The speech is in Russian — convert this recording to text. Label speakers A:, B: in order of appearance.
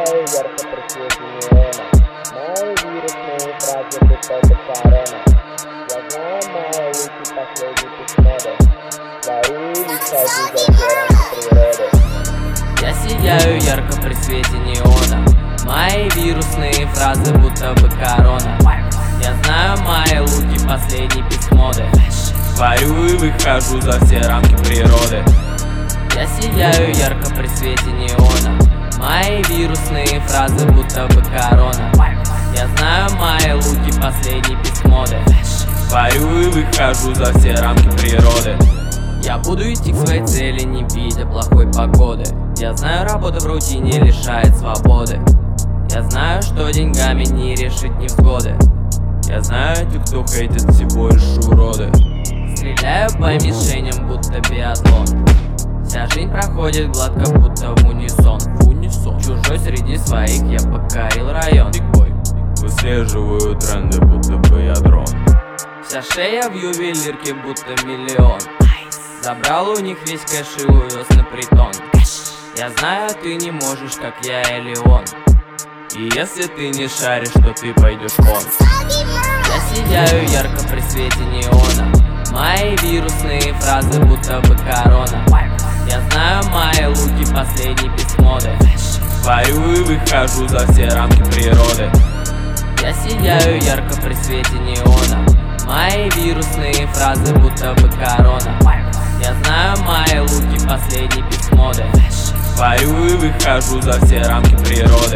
A: сияю ярко при свете неона. Мои вирусные фразы будто бы корона. Я знаю мои луки последний письмоды. Творю и выхожу за все рамки природы.
B: Я сияю ярко при свете неона. Мои вирусные фразы будто бы корона. Я знаю мои луки последней письмоды. Творю и выхожу за все рамки природы. Я сияю ярко при свете неона. Мои вирусные фразы будто бы корона. Я знаю мои луки последней письмоды. Творю и выхожу за все рамки природы. Я буду идти к своей цели, не видя плохой погоды. Я знаю, работа в рутине лишает свободы. Я знаю, что деньгами не решить невзгоды. Я знаю, те, кто хейтит, всего лишь уроды. Стреляю по мишеням, будто биатлон. Вся жизнь проходит гладко, будто в унисон. Чужой среди своих, я покорил район.
C: Выслеживаю тренды, будто бы я дрон.
B: Вся шея в ювелирке, будто миллион. Забрал у них весь кэш и увез на притон. Я знаю, ты не можешь, как я или он. И если ты не шаришь, то ты пойдешь вон. Я сияю ярко при свете неона. Мои вирусные фразы будто бы корона. Я знаю мои луки последней письмоды.
C: Творю и выхожу за все рамки природы.
B: Я сияю ярко при свете неона. Мои вирусные фразы будто бы корона. Я знаю мои луки последней письмоды.
C: Творю и выхожу за все рамки природы.